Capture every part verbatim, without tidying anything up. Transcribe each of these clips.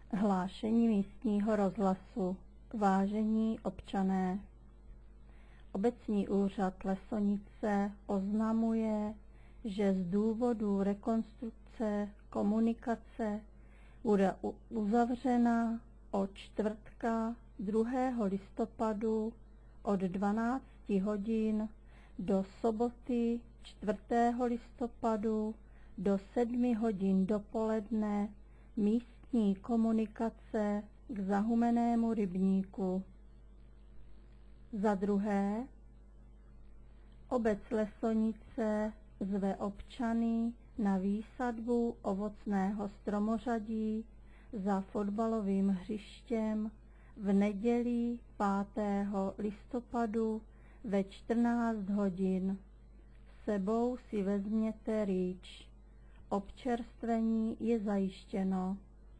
Hlášení místního rozhlasu. Vážení občané, Obecní úřad Lesonice oznamuje, že z důvodu rekonstrukce komunikace bude uzavřena od čtvrtka druhého listopadu od dvanácti hodin do soboty čtvrtého listopadu do sedmi hodin dopoledne místní komunikace k Zahumenému rybníku. Za druhé, obec Lesonice zve občany na výsadbu ovocného stromořadí za fotbalovým hřištěm v neděli pátého listopadu ve čtrnáct hodin. S sebou si vezměte rýč. Občerstvení je zajištěno.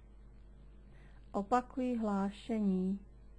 Opakuji hlášení.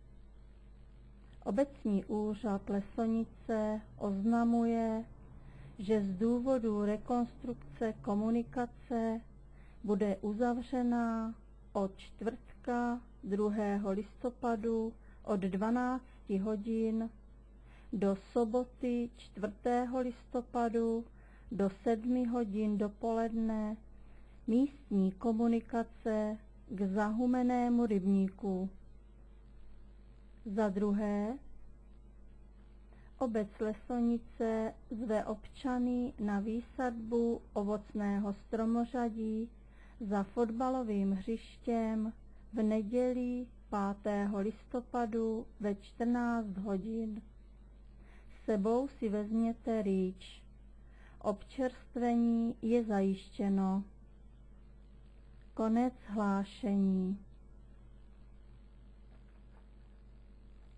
Obecní úřad Lesonice oznamuje, že z důvodu rekonstrukce komunikace bude uzavřena od čtvrtka druhého listopadu od dvanácti hodin do soboty čtvrtého listopadu do sedmi hodin dopoledne místní komunikace k Zahumenému rybníku. Za druhé, obec Lesonice zve občany na výsadbu ovocného stromořadí za fotbalovým hřištěm v neděli pátého listopadu ve čtrnáct hodin. S sebou si vezměte rýč. Občerstvení je zajištěno. Konec hlášení.